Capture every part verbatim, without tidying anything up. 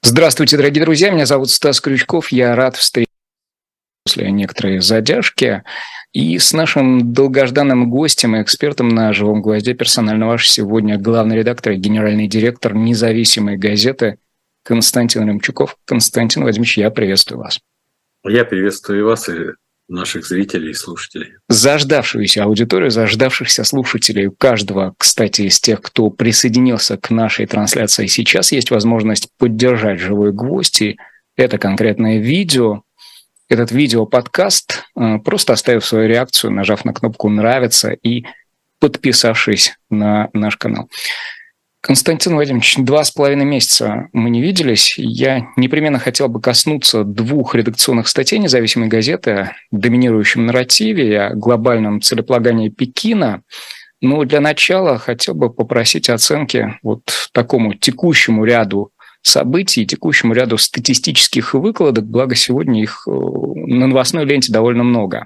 Здравствуйте, дорогие друзья, меня зовут Стас Крючков, я рад встретиться после некоторой задержки и с нашим долгожданным гостем и экспертом на «Живом гвозде» персонально ваш сегодня главный редактор и генеральный директор независимой газеты Константин Ремчуков. Константин Владимирович, я приветствую вас. Я приветствую вас и наших зрителей и слушателей. Заждавшуюся аудиторию, заждавшихся слушателей. У каждого, кстати, из тех, кто присоединился к нашей трансляции сейчас, есть возможность поддержать «Живой гвоздь». И это конкретное видео, этот видео-подкаст, просто оставив свою реакцию, нажав на кнопку «Нравится» и подписавшись на наш канал. Константин Владимирович, два с половиной месяца мы не виделись. Я непременно хотел бы коснуться двух редакционных статей независимой газеты о доминирующем нарративе, о глобальном целеполагании Пекина. Но для начала хотел бы попросить оценки вот такому текущему ряду событий, текущему ряду статистических выкладок, благо сегодня их на новостной ленте довольно много.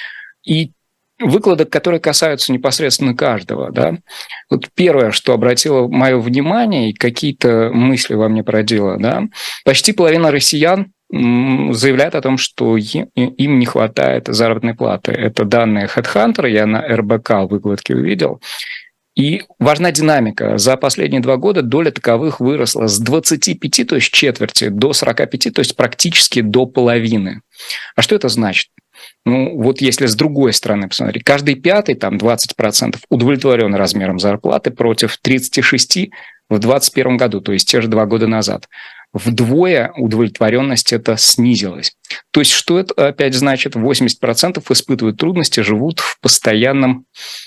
И выкладок, которые касаются непосредственно каждого. Да? Вот первое, что обратило мое внимание и какие-то мысли во мне породило, да? Почти половина россиян заявляет о том, что им не хватает заработной платы. Это данные HeadHunter, я на эр бэ ка выкладки увидел. И важна динамика. За последние два года доля таковых выросла с двадцати пяти, то есть четверти, до сорока пяти, то есть практически до половины. А что это значит? Ну, вот если с другой стороны посмотреть, каждый пятый, там двадцать процентов, удовлетворен размером зарплаты против тридцати шести в двадцать первом году, то есть те же два года назад. Вдвое удовлетворенность это снизилась. То есть что это опять значит? восемьдесят процентов испытывают трудности, живут в постоянном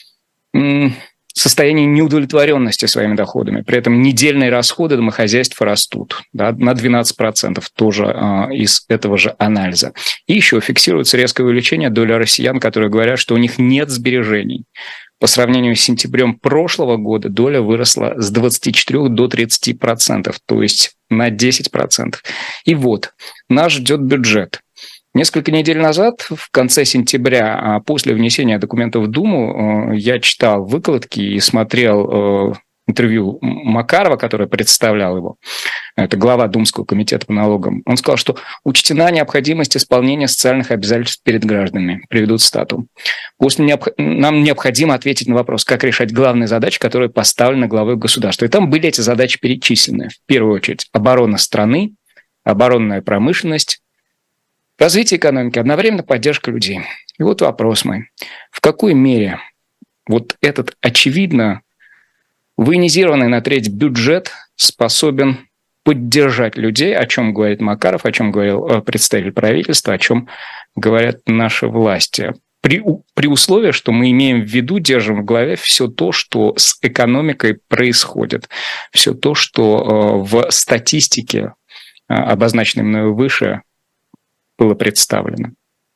м- состоянии неудовлетворенности своими доходами. При этом недельные расходы домохозяйств растут, да, на двенадцать процентов тоже э, из этого же анализа. И еще фиксируется резкое увеличение доли россиян, которые говорят, что у них нет сбережений. По сравнению с сентябрем прошлого года доля выросла с двадцати четырёх до тридцати процентов, то есть на десять процентов. И вот, нас ждет бюджет. Несколько недель назад, в конце сентября, после внесения документов в Думу, я читал выкладки и смотрел интервью Макарова, который представлял его. Это глава Думского комитета по налогам. Он сказал, что учтена необходимость исполнения социальных обязательств перед гражданами. Приведу цитату. После необх... Нам необходимо ответить на вопрос, как решать главные задачи, которые поставлены главой государства. И там были эти задачи перечислены. В первую очередь, оборона страны, оборонная промышленность, развитие экономики, одновременно поддержка людей. И вот вопрос мой. В какой мере вот этот, очевидно, военизированный на треть бюджет способен поддержать людей, о чем говорит Макаров, о чем говорил представитель правительства, о чем говорят наши власти, при, при условии, что мы имеем в виду, держим в голове все то, что с экономикой происходит, все то, что в статистике, обозначенной мною выше, было представлено?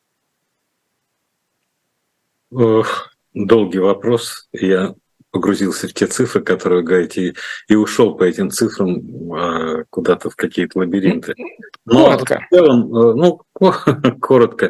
Ох, долгий вопрос. Я погрузился в те цифры, которые вы говорите, и, и ушел по этим цифрам а, куда-то в какие-то лабиринты. Но коротко. В целом, ну, коротко.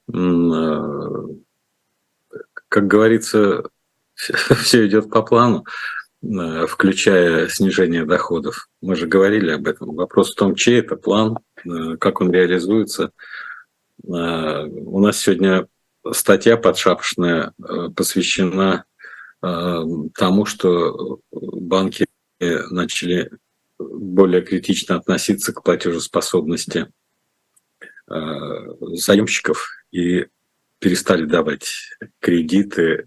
Как говорится, все идет по плану, включая снижение доходов. Мы же говорили об этом. Вопрос в том, чей это план, как он реализуется. У нас сегодня статья подшапочная посвящена тому, что банки начали более критично относиться к платежеспособности заемщиков и перестали давать кредиты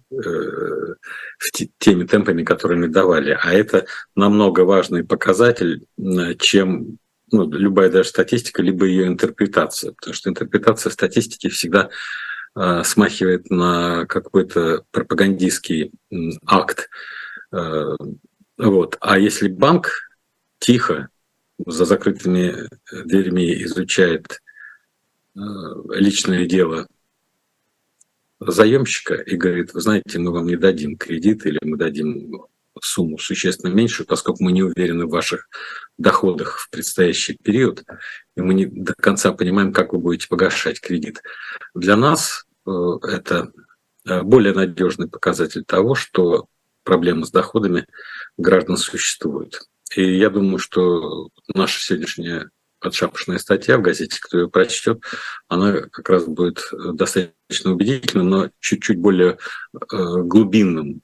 теми темпами, которыми давали. А это намного важный показатель, чем ну, любая даже статистика, либо ее интерпретация. Потому что интерпретация статистики всегда э, смахивает на какой-то пропагандистский э, акт. Э, вот. А если банк тихо, за закрытыми дверьми изучает э, личное дело заемщика и говорит, вы знаете, мы вам не дадим кредит или мы дадим сумму существенно меньше, поскольку мы не уверены в ваших доходах в предстоящий период, и мы не до конца понимаем, как вы будете погашать кредит. Для нас э, это более надежный показатель того, что проблемы с доходами граждан существуют. И я думаю, что наша сегодняшняя подшапошная статья в газете, кто ее прочтет, она как раз будет достаточно убедительным, но чуть-чуть более глубинным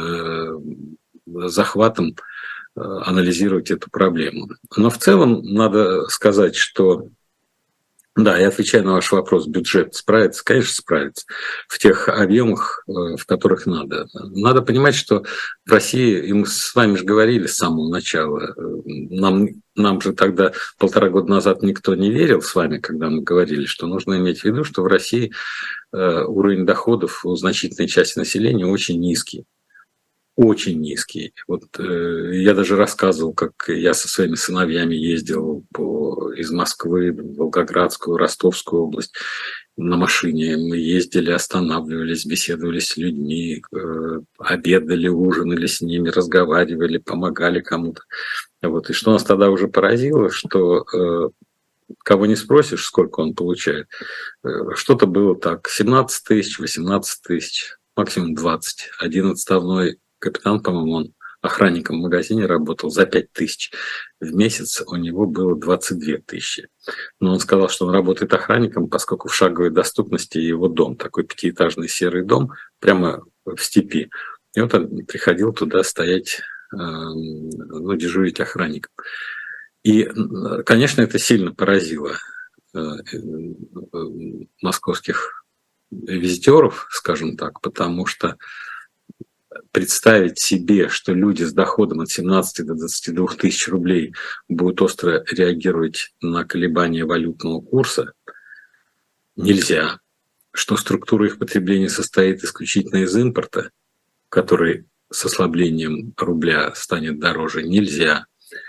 захватом анализировать эту проблему. Но в целом надо сказать, что да, я отвечаю на ваш вопрос, бюджет справится? Конечно, справится в тех объемах, в которых надо. Надо понимать, что в России, и мы с вами же говорили с самого начала, нам, нам же тогда полтора года назад никто не верил с вами, когда мы говорили, что нужно иметь в виду, что в России уровень доходов у значительной части населения очень низкий. Очень низкий. Вот э, я даже рассказывал, как я со своими сыновьями ездил по, из Москвы в Волгоградскую, Ростовскую область на машине. Мы ездили, останавливались, беседовали с людьми, э, обедали, ужинали с ними, разговаривали, помогали кому-то. Вот. И что нас тогда уже поразило, что э, кого не спросишь, сколько он получает, э, что-то было так, семнадцать тысяч, восемнадцать тысяч, максимум двадцать. Один отставной капитан, по-моему, он охранником в магазине работал за пять тысяч. В месяц у него было двадцать две тысячи. Но он сказал, что он работает охранником, поскольку в шаговой доступности его дом, такой пятиэтажный серый дом, прямо в степи. И вот он приходил туда стоять, ну, дежурить охранником. И, конечно, это сильно поразило московских визитеров, скажем так, потому что представить себе, что люди с доходом от семнадцати до двадцати двух тысяч рублей будут остро реагировать на колебания валютного курса, нельзя. Что структура их потребления состоит исключительно из импорта, который с ослаблением рубля станет дороже, нельзя.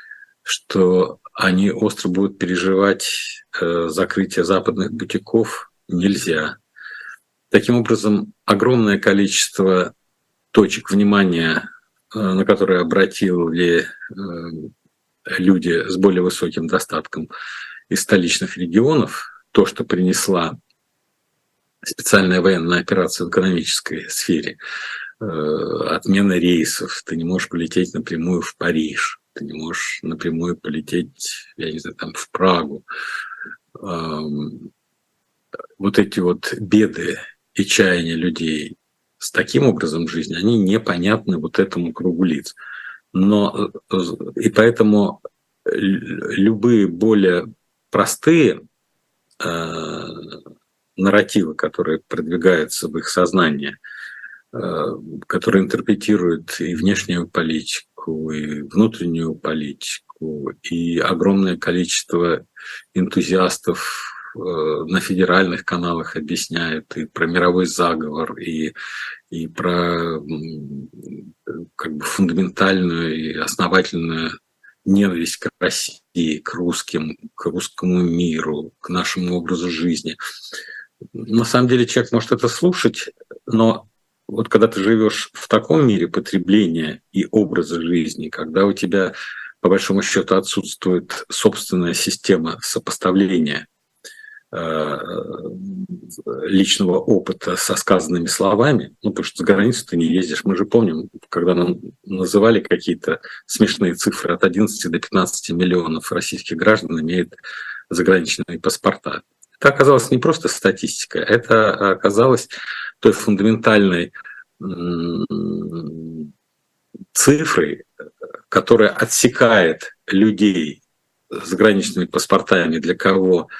Что они остро будут переживать э, закрытие западных бутиков, нельзя. Таким образом, огромное количество точек внимания, на которые обратили люди с более высоким достатком из столичных регионов, то, что принесла специальная военная операция в экономической сфере, отмена рейсов, ты не можешь полететь напрямую в Париж, ты не можешь напрямую полететь, я не знаю, там в Прагу. Вот эти вот беды и чаяния людей с таким образом жизни, они непонятны вот этому кругу лиц. Но и поэтому любые более простые э, нарративы, которые продвигаются в их сознании, э, которые интерпретируют и внешнюю политику, и внутреннюю политику, и огромное количество энтузиастов на федеральных каналах объясняют и про мировой заговор, и, и про как бы фундаментальную и основательную ненависть к России, к русским, к русскому миру, к нашему образу жизни. На самом деле человек может это слушать, но вот когда ты живешь в таком мире потребления и образа жизни, когда у тебя, по большому счету, отсутствует собственная система сопоставления личного опыта со сказанными словами, ну, потому что за границу ты не ездишь. Мы же помним, когда нам называли какие-то смешные цифры, от одиннадцати до пятнадцати миллионов российских граждан имеют заграничные паспорта. Это оказалось не просто статистика, это оказалось той фундаментальной цифрой, которая отсекает людей с заграничными паспортами, для кого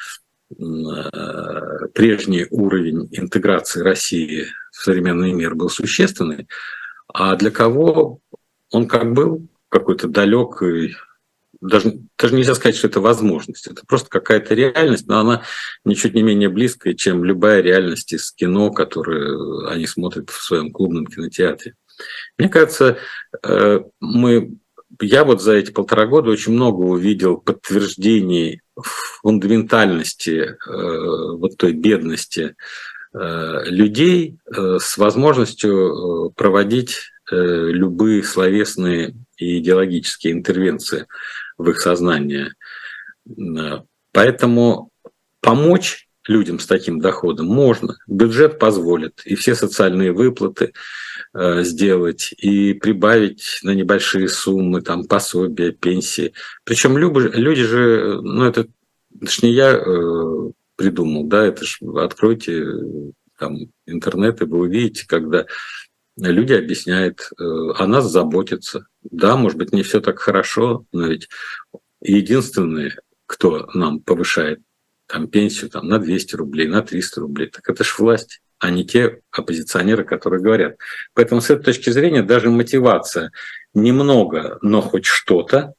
прежний уровень интеграции России в современный мир был существенный, а для кого он как был какой-то далекий, даже, даже нельзя сказать, что это возможность, это просто какая-то реальность, но она ничуть не менее близкая, чем любая реальность из кино, которую они смотрят в своем клубном кинотеатре. Мне кажется, мы... Я вот за эти полтора года очень много увидел подтверждений фундаментальности э, вот той бедности э, людей э, с возможностью проводить э, любые словесные и идеологические интервенции в их сознание. Поэтому помочь людям с таким доходом? Можно. Бюджет позволит и все социальные выплаты э, сделать, и прибавить на небольшие суммы, там, пособия, пенсии. Причем люди, люди же, ну это, это ж не я э, придумал, да, это ж откройте там интернет, и вы увидите, когда люди объясняют, э, о нас заботятся. Да, может быть, не все так хорошо, но ведь единственные, кто нам повышает там, пенсию там, на двести рублей, на триста рублей, так это ж власть, а не те оппозиционеры, которые говорят. Поэтому с этой точки зрения даже мотивация немного, но хоть что-то,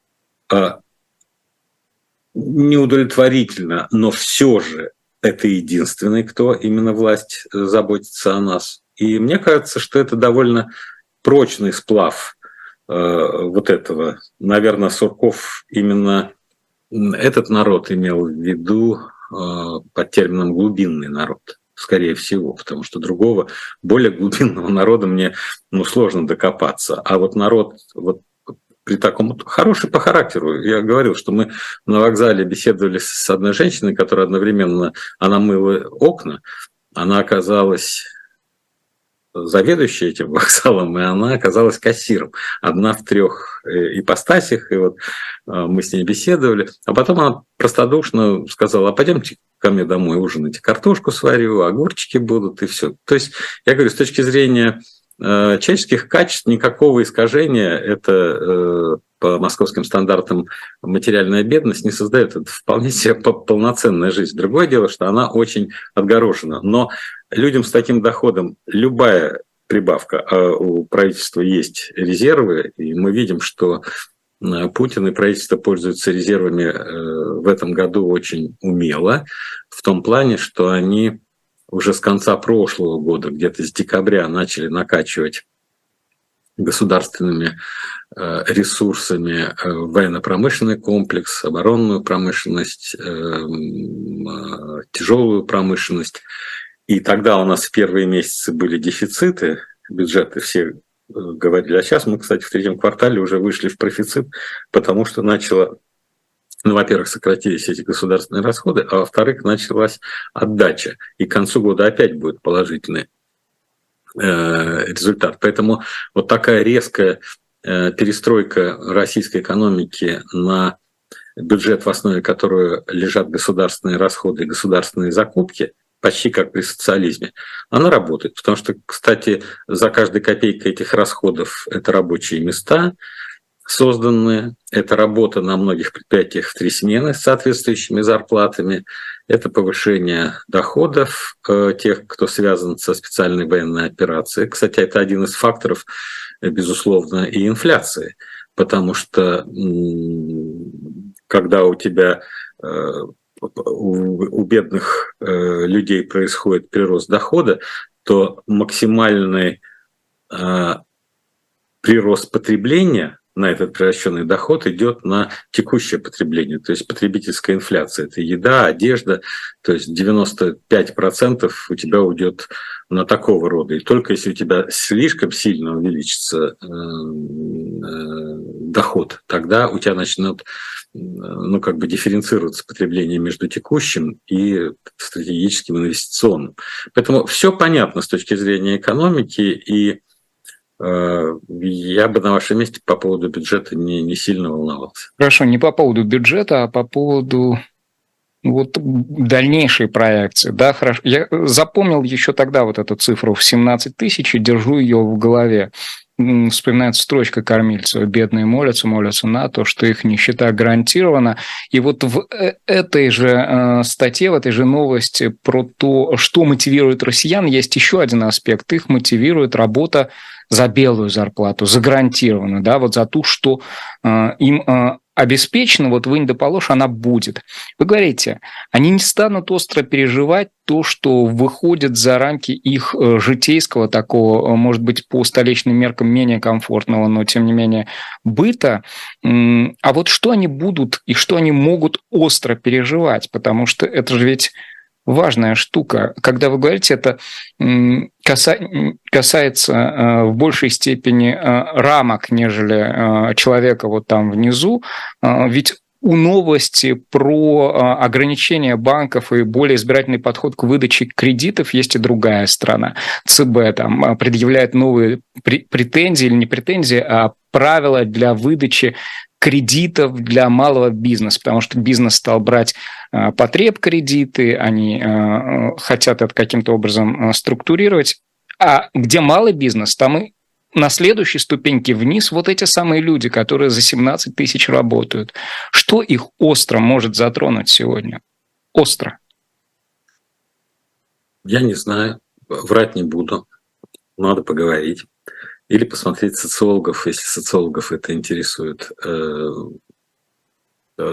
неудовлетворительно, но все же это единственный, кто именно власть заботится о нас. И мне кажется, что это довольно прочный сплав э, вот этого. Наверное, Сурков именно этот народ имел в виду э, под термином «глубинный народ», скорее всего, потому что другого, более глубинного народа мне ну, сложно докопаться. А вот народ вот при таком... Хороший по характеру. Я говорил, что мы на вокзале беседовали с одной женщиной, которая одновременно... Она мыла окна, она оказалась заведующей этим вокзалом, и она оказалась кассиром. Одна в трех ипостасях, и вот мы с ней беседовали. А потом она простодушно сказала: а пойдемте ко мне домой ужинать, картошку сварю, огурчики будут, и все. То есть, я говорю, с точки зрения человеческих качеств никакого искажения это по московским стандартам материальная бедность не создает. Это вполне себе полноценная жизнь. Другое дело, что она очень отгорожена. Но людям с таким доходом любая прибавка, а у правительства есть резервы, и мы видим, что Путин и правительство пользуются резервами в этом году очень умело, в том плане, что они уже с конца прошлого года, где-то с декабря, начали накачивать государственными ресурсами военно-промышленный комплекс, оборонную промышленность, тяжелую промышленность. И тогда у нас в первые месяцы были дефициты бюджета, все говорили. А сейчас мы, кстати, в третьем квартале уже вышли в профицит, потому что начало... Ну, во-первых, сократились эти государственные расходы, а во-вторых, началась отдача. И к концу года опять будет положительный э, результат. Поэтому вот такая резкая э, перестройка российской экономики на бюджет, в основе которого лежат государственные расходы и государственные закупки, почти как при социализме, она работает. Потому что, кстати, за каждой копейкой этих расходов это рабочие места, созданные, это работа на многих предприятиях в три смены с соответствующими зарплатами, это повышение доходов э, тех, кто связан со специальной военной операцией. Кстати, это один из факторов, безусловно, и инфляции, потому что м- когда у тебя э, у, у бедных э, людей происходит прирост дохода, то максимальный э, прирост потребления на этот превращенный доход идет на текущее потребление, то есть потребительская инфляция. Это еда, одежда, то есть девяносто пять процентов у тебя уйдет на такого рода. И только если у тебя слишком сильно увеличится э, э, доход, тогда у тебя начнет ну, как бы дифференцироваться потребление между текущим и стратегическим инвестиционным. Поэтому все понятно с точки зрения экономики, и я бы на вашем месте по поводу бюджета не, не сильно волновался. Хорошо, не по поводу бюджета, а по поводу вот дальнейшей проекции. Да, хорошо. Я запомнил еще тогда вот эту цифру в семнадцать тысяч и держу ее в голове. Вспоминается строчка Кормильцева: бедные молятся, молятся на то, что их нищета гарантирована. И вот в этой же статье, в этой же новости про то, что мотивирует россиян, есть еще один аспект. Их мотивирует работа за белую зарплату, за гарантированную, да, вот за ту, что э, им э, обеспечено, вот вынь да положь, она будет. Вы говорите, они не станут остро переживать то, что выходит за рамки их э, житейского такого, может быть, по столичным меркам менее комфортного, но тем не менее быта. М- а вот что они будут и что они могут остро переживать, потому что это же ведь важная штука. Когда вы говорите, это касается в большей степени рамок, нежели человека вот там внизу. Ведь у новости про ограничение банков и более избирательный подход к выдаче кредитов есть и другая сторона. ЦБ там предъявляет новые претензии, или не претензии, а правила для выдачи кредитов для малого бизнеса, потому что бизнес стал брать потреб-кредиты, они хотят это каким-то образом структурировать. А где малый бизнес, там и на следующей ступеньке вниз вот эти самые люди, которые за семнадцать тысяч работают. Что их остро может затронуть сегодня? Остро. Я не знаю, врать не буду, надо поговорить. Или посмотреть социологов, если социологов это интересует. Я,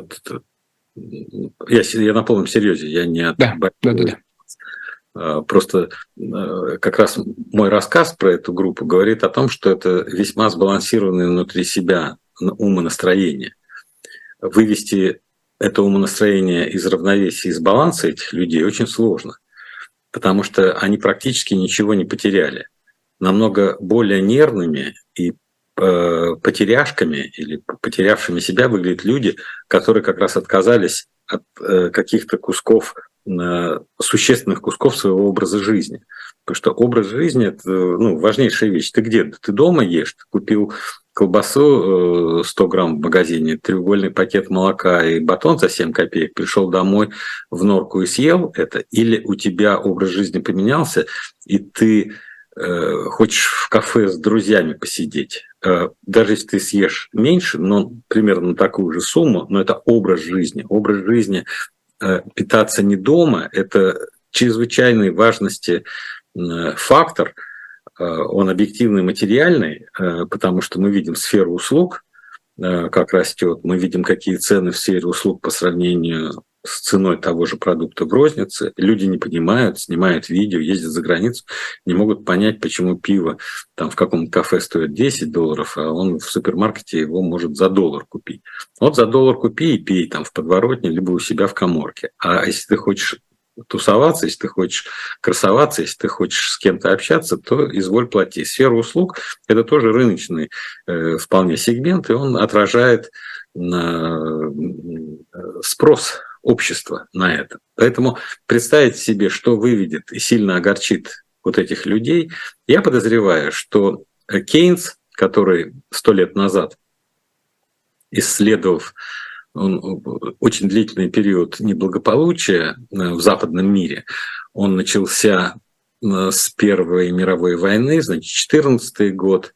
я на полном серьезе, я не от... Да, да, да, да. Просто как раз мой рассказ про эту группу говорит о том, что это весьма сбалансированное внутри себя умонастроение. Вывести это умонастроение из равновесия, из баланса этих людей очень сложно, потому что они практически ничего не потеряли. Намного более нервными и потеряшками или потерявшими себя выглядят люди, которые как раз отказались от каких-то кусков, существенных кусков своего образа жизни. Потому что образ жизни – это ну, важнейшая вещь. Ты где? Ты дома ешь, ты купил колбасу сто грамм в магазине, треугольный пакет молока и батон за семь копеек, пришел домой в норку и съел это, или у тебя образ жизни поменялся, и ты э, хочешь в кафе с друзьями посидеть. Э, даже если ты съешь меньше, но примерно такую же сумму, но это образ жизни. Образ жизни э, питаться не дома – это чрезвычайной важности э, фактор. Он объективный, материальный, потому что мы видим сферу услуг, как растет, мы видим, какие цены в сфере услуг по сравнению с ценой того же продукта в рознице. Люди не понимают, снимают видео, ездят за границу, не могут понять, почему пиво там в каком-то кафе стоит десять долларов, а он в супермаркете его может за доллар купить. Вот за доллар купи и пей там в подворотне, либо у себя в каморке. А если ты хочешь тусоваться, если ты хочешь красоваться, если ты хочешь с кем-то общаться, то изволь плати. Сфера услуг – это тоже рыночный э, вполне сегмент, и он отражает э, спрос общества на это. Поэтому представить себе, что выведет и сильно огорчит вот этих людей, я подозреваю, что Кейнс, который сто лет назад, исследовав Он, очень длительный период неблагополучия в западном мире. Он начался с Первой мировой войны, значит, четырнадцатый год,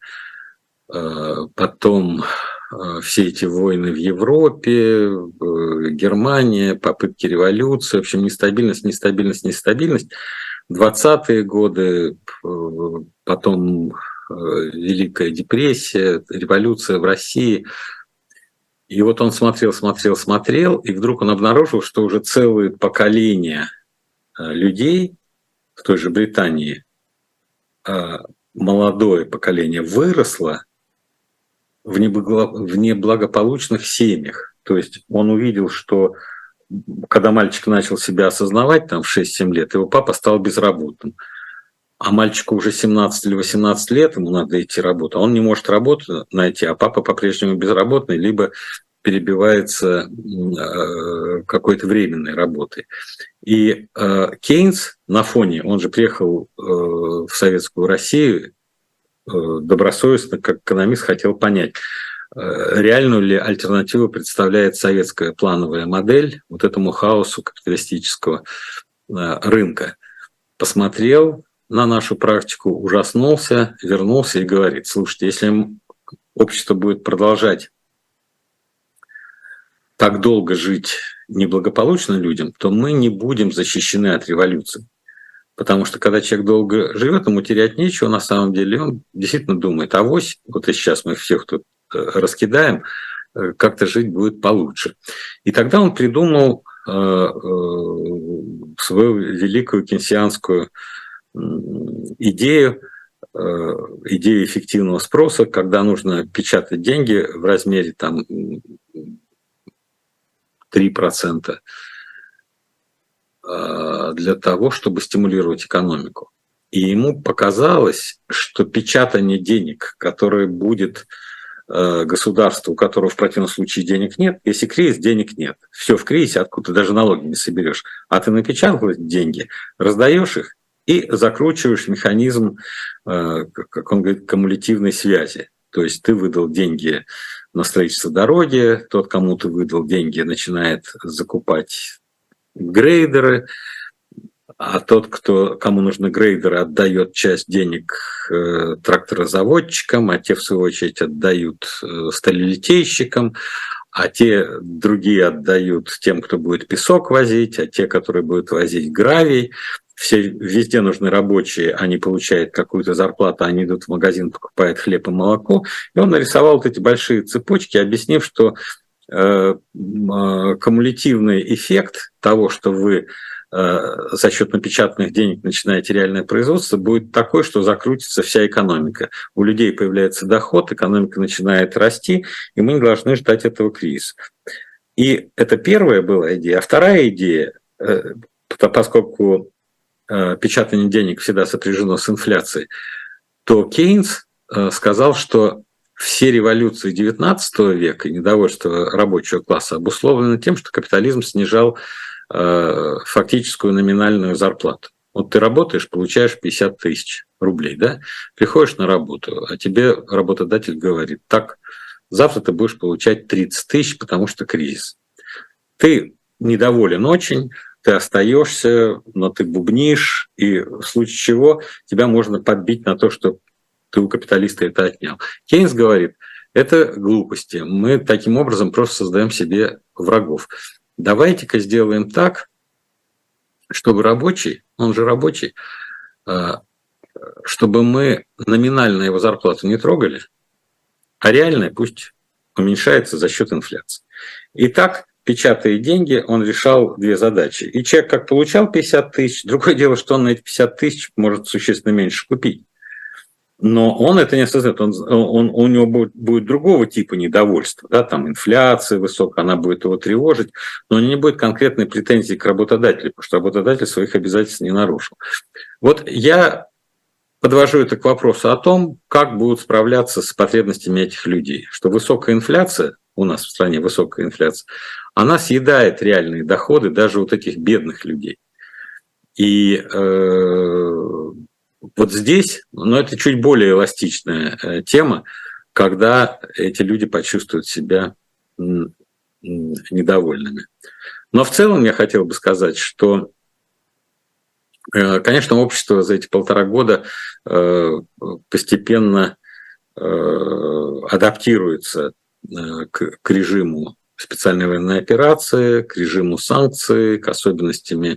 потом все эти войны в Европе, Германия, попытки революции, в общем, нестабильность, нестабильность, нестабильность. двадцатые годы, потом Великая депрессия, революция в России – И вот он смотрел, смотрел, смотрел, и вдруг он обнаружил, что уже целые поколения людей в той же Британии, молодое поколение, выросло в неблагополучных семьях. То есть он увидел, что когда мальчик начал себя осознавать там, в шесть-семь лет, его папа стал безработным. А мальчику уже семнадцать или восемнадцать лет, ему надо идти работать, а он не может работу найти, а папа по-прежнему безработный, либо перебивается какой-то временной работой. И Кейнс на фоне, он же приехал в Советскую Россию, добросовестно, как экономист, хотел понять, реальную ли альтернативу представляет советская плановая модель вот этому хаосу капиталистического рынка. Посмотрел на нашу практику, ужаснулся, вернулся и говорит: слушайте, если общество будет продолжать так долго жить неблагополучно людям, то мы не будем защищены от революции. Потому что когда человек долго живет, ему терять нечего на самом деле, он действительно думает: авось, вот и сейчас мы всех тут раскидаем, как-то жить будет получше. И тогда он придумал свою великую кейнсианскую идею, идею эффективного спроса, когда нужно печатать деньги в размере там, три процента для того, чтобы стимулировать экономику. И ему показалось, что печатание денег, которое будет государство, у которого в противном случае денег нет. Если кризис, денег нет. Все в кризисе, откуда ты даже налоги не соберешь. А ты напечатал деньги, раздаешь их и закручиваешь механизм, как он говорит, кумулятивной связи. То есть ты выдал деньги на строительство дороги, тот, кому ты выдал деньги, начинает закупать грейдеры, а тот, кто, кому нужны грейдеры, отдает часть денег э, тракторозаводчикам, а те, в свою очередь, отдают э, сталелитейщикам, а те другие отдают тем, кто будет песок возить, а те, которые будут возить гравий. Все, везде нужны рабочие, они получают какую-то зарплату, они идут в магазин, покупают хлеб и молоко. И он нарисовал вот эти большие цепочки, объяснив, что э, э, кумулятивный эффект того, что вы за счет напечатанных денег начинаете реальное производство, будет такой, что закрутится вся экономика. У людей появляется доход, экономика начинает расти, и мы не должны ждать этого кризиса. И это первая была идея. А вторая идея, поскольку печатание денег всегда сопряжено с инфляцией, то Кейнс сказал, что все революции девятнадцатого века и недовольство рабочего класса обусловлены тем, что капитализм снижал фактическую номинальную зарплату. Вот ты работаешь, получаешь пятьдесят тысяч рублей, да? Приходишь на работу, а тебе работодатель говорит: так, завтра ты будешь получать тридцать тысяч, потому что кризис. Ты недоволен очень, ты остаешься, но ты бубнишь, и в случае чего тебя можно подбить на то, что ты у капиталиста это отнял. Кейнс говорит: это глупости, мы таким образом просто создаем себе врагов. Давайте-ка сделаем так, чтобы рабочий, он же рабочий, чтобы мы номинально его зарплату не трогали, а реальная пусть уменьшается за счет инфляции. И так, печатая деньги, он решал две задачи. И человек как получал пятьдесят тысяч, другое дело, что он на эти пятьдесят тысяч может существенно меньше купить. Но он это не осознает, он, он, у него будет, будет другого типа недовольства, да, там инфляция высокая, она будет его тревожить, но не будет конкретной претензии к работодателю, потому что работодатель своих обязательств не нарушил. Вот я подвожу это к вопросу о том, как будут справляться с потребностями этих людей, что высокая инфляция, у нас в стране высокая инфляция, она съедает реальные доходы даже вот этих бедных людей. И э, вот здесь, но это чуть более эластичная тема, когда эти люди почувствуют себя недовольными. Но в целом я хотел бы сказать, что, конечно, общество за эти полтора года постепенно адаптируется к, к режиму специальной военной операции, к режиму санкций, к особенностям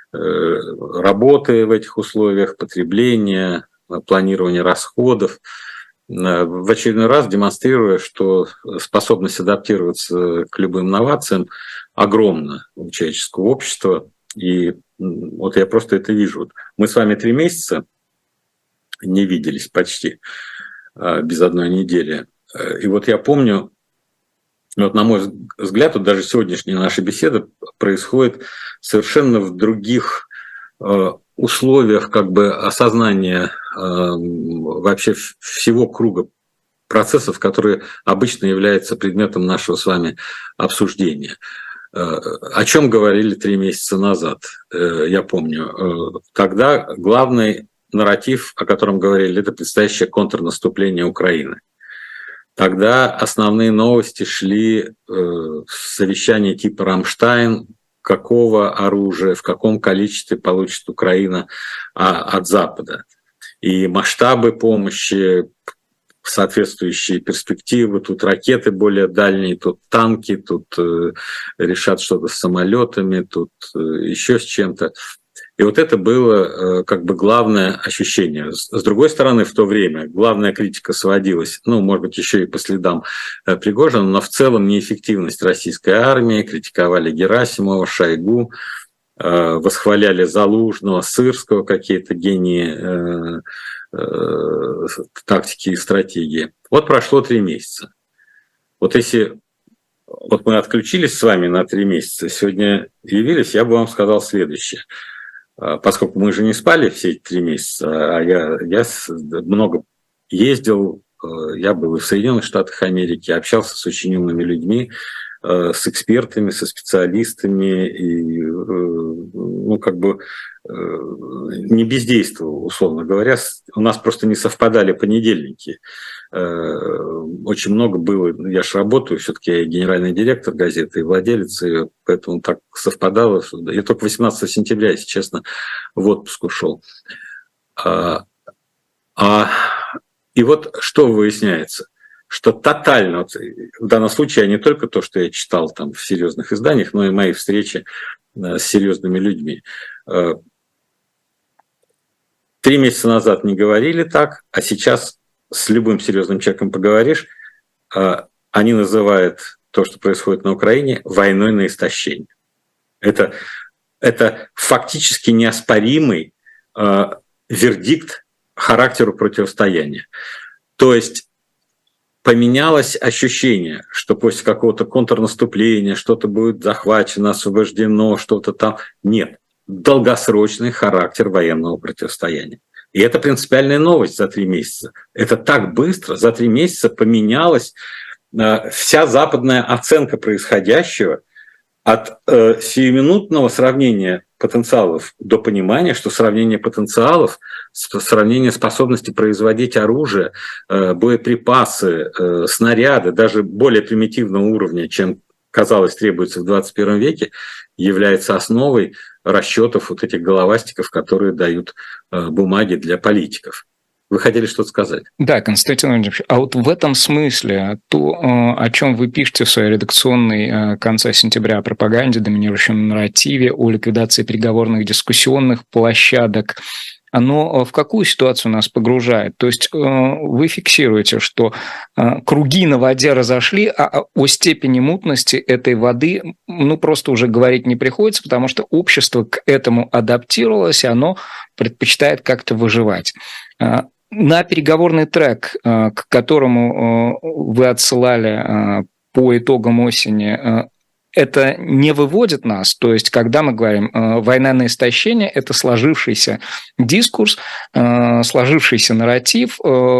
работы в этих условиях, потребления, планирования расходов, в очередной раз демонстрируя, что способность адаптироваться к любым инновациям огромна у человеческого общества. И вот я просто это вижу. Мы с вами три месяца не виделись почти, без одной недели. И вот я помню, вот на мой взгляд, вот даже сегодняшняя наша беседа происходит совершенно в других э, условиях как бы осознания э, вообще всего круга процессов, которые обычно являются предметом нашего с вами обсуждения. Э, о чем говорили три месяца назад, э, я помню. Э, тогда главный нарратив, о котором говорили, это предстоящее контрнаступление Украины. Тогда основные новости шли в совещании типа «Рамштайн», какого оружия, в каком количестве получит Украина от Запада. И масштабы помощи, соответствующие перспективы, тут ракеты более дальние, тут танки, тут решат что-то с самолетами, тут еще с чем-то. И вот это было как бы главное ощущение. С другой стороны, в то время главная критика сводилась, ну, может быть, еще и по следам Пригожина, но в целом неэффективность российской армии, критиковали Герасимова, Шойгу, восхваляли Залужного, Сырского, какие-то гении тактики и стратегии. Вот прошло три месяца. Вот если вот мы отключились с вами на три месяца, сегодня явились, я бы вам сказал следующее. Поскольку мы же не спали все эти три месяца, а я, я много ездил, я был и в Соединенных Штатах Америки, общался с очень умными людьми, с экспертами, со специалистами, и, ну, как бы не бездействовал, условно говоря. У нас просто не совпадали понедельники. Очень много было, я же работаю, все-таки я генеральный директор газеты и владелец, и поэтому так совпадало. Я только восемнадцатого сентября, если честно, в отпуск ушел. А, а, и вот что выясняется, что тотально, вот в данном случае, не только то, что я читал там в серьезных изданиях, но и мои встречи с серьезными людьми. Три месяца назад не говорили так, а сейчас с любым серьезным человеком поговоришь, они называют то, что происходит на Украине, войной на истощение. Это, это фактически неоспоримый вердикт характеру противостояния. То есть поменялось ощущение, что после какого-то контрнаступления что-то будет захвачено, освобождено, что-то там. Нет. Долгосрочный характер военного противостояния. И это принципиальная новость за три месяца. Это так быстро, за три месяца поменялась э, вся западная оценка происходящего от э, сиюминутного сравнения потенциалов до понимания, что сравнение потенциалов, сравнение способности производить оружие, э, боеприпасы, э, снаряды, даже более примитивного уровня, чем казалось требуется в двадцать первом веке, является основой расчетов вот этих головастиков, которые дают э, бумаги для политиков. Вы хотели что-то сказать? Да, Константин Владимирович, а вот в этом смысле то, о чем вы пишете в своей редакционной конца сентября пропаганде, доминирующем нарративе о ликвидации переговорных дискуссионных площадок, оно в какую ситуацию нас погружает? То есть вы фиксируете, что круги на воде разошли, а о степени мутности этой воды ну, просто уже говорить не приходится, потому что общество к этому адаптировалось, и оно предпочитает как-то выживать. На переговорный трек, к которому вы отсылали по итогам осени, это не выводит нас, то есть когда мы говорим «война на истощение», это сложившийся дискурс, сложившийся нарратив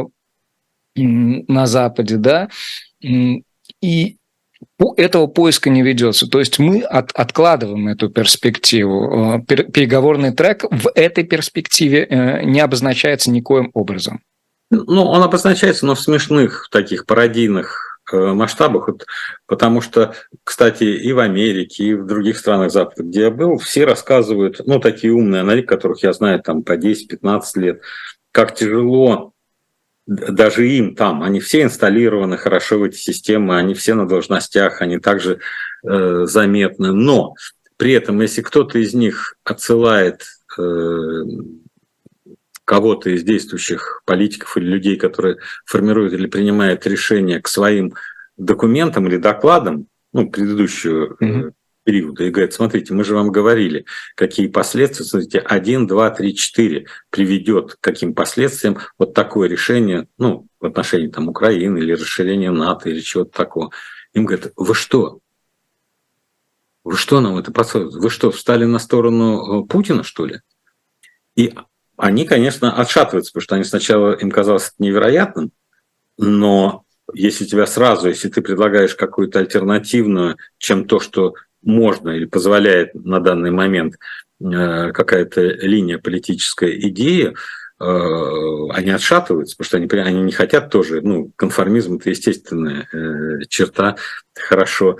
на Западе, да, и этого поиска не ведется. То есть мы от, откладываем эту перспективу. Переговорный трек в этой перспективе не обозначается никоим образом. Ну, он обозначается, но в смешных таких пародийных масштабах, потому что, кстати, и в Америке, и в других странах Запада, где я был, все рассказывают, ну, такие умные аналитики, которых я знаю там по десять-пятнадцать лет, как тяжело даже им там, они все инсталлированы хорошо в эти системы, они все на должностях, они также э, заметны, но при этом, если кто-то из них отсылает э, кого-то из действующих политиков или людей, которые формируют или принимают решения к своим документам или докладам, ну, предыдущего mm-hmm. периода, и говорят, смотрите, мы же вам говорили, какие последствия, смотрите, один, два, три, четыре приведет к каким последствиям вот такое решение, ну, в отношении там Украины или расширения НАТО или чего-то такого. Им говорят, вы что? Вы что нам это подсказываете? Вы что, встали на сторону Путина, что ли? И они, конечно, отшатываются, потому что они сначала, им казалось это невероятным, но если тебя сразу, если ты предлагаешь какую-то альтернативную, чем то, что можно или позволяет на данный момент какая-то линия политическая идея, они отшатываются, потому что они, они не хотят тоже, ну, конформизм – это естественная черта хорошо,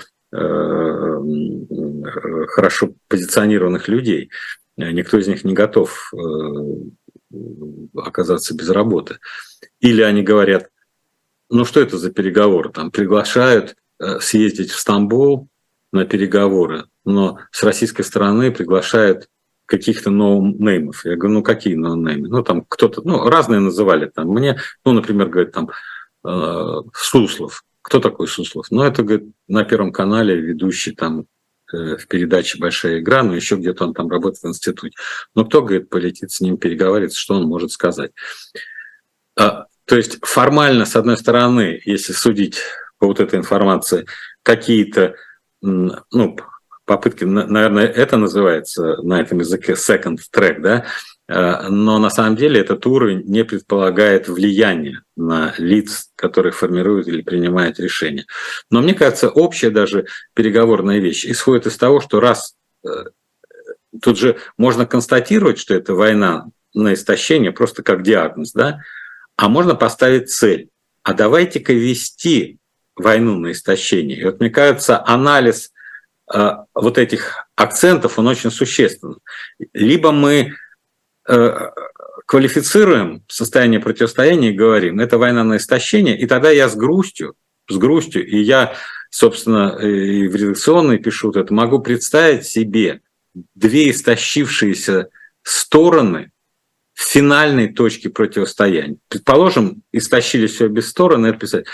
хорошо позиционированных людей. Никто из них не готов оказаться без работы. Или они говорят, ну что это за переговоры? Там приглашают съездить в Стамбул на переговоры, но с российской стороны приглашают каких-то ноунеймов. Я говорю, ну какие ноунеймы? Ну там кто-то, ну разные называли. Там мне, ну, например, говорят, там э, Суслов. Кто такой Суслов? Ну это, говорит, на Первом канале ведущий там э, в передаче «Большая игра», но еще где-то он там работает в институте. Но кто, говорит, полетит с ним переговариваться, что он может сказать? А, то есть формально, с одной стороны, если судить по вот этой информации, какие-то ну, попытки, наверное, это называется на этом языке second track, да, но на самом деле этот уровень не предполагает влияния на лиц, которые формируют или принимают решения. Но мне кажется, общая даже переговорная вещь исходит из того, что раз тут же можно констатировать, что это война на истощение, просто как диагноз, да, а можно поставить цель. А давайте-ка вести войну на истощение. И вот мне кажется, анализ э, вот этих акцентов, он очень существенный. Либо мы э, квалифицируем состояние противостояния и говорим, это война на истощение, и тогда я с грустью, с грустью, и я, собственно, и в редакционной пишу это, могу представить себе две истощившиеся стороны в финальной точке противостояния. Предположим, истощились обе стороны, это писать.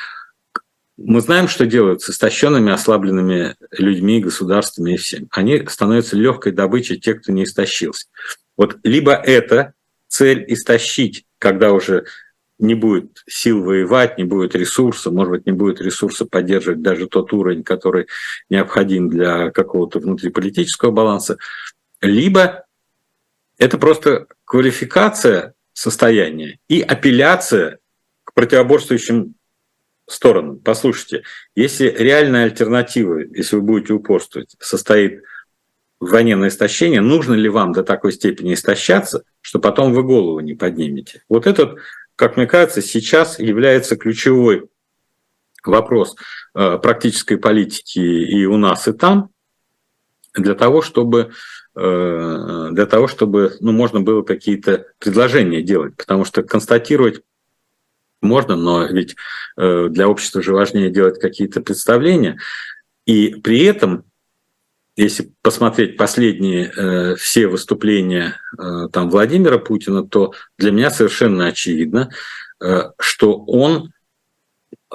Мы знаем, что делают с истощенными, ослабленными людьми, государствами и всем. Они становятся легкой добычей тех, кто не истощился. Вот либо это цель истощить, когда уже не будет сил воевать, не будет ресурса, может быть, не будет ресурса поддерживать даже тот уровень, который необходим для какого-то внутриполитического баланса, либо это просто квалификация состояния и апелляция к противоборствующим сторонам. Послушайте, если реальная альтернатива, если вы будете упорствовать, состоит в войне на истощение, нужно ли вам до такой степени истощаться, что потом вы голову не поднимете? Вот этот, как мне кажется, сейчас является ключевой вопрос практической политики и у нас, и там, для того, чтобы, для того, чтобы ну, можно было какие-то предложения делать. Потому что констатировать можно, но ведь для общества же важнее делать какие-то представления. И при этом, если посмотреть последние э, все выступления э, там, Владимира Путина, то для меня совершенно очевидно, э, что он э,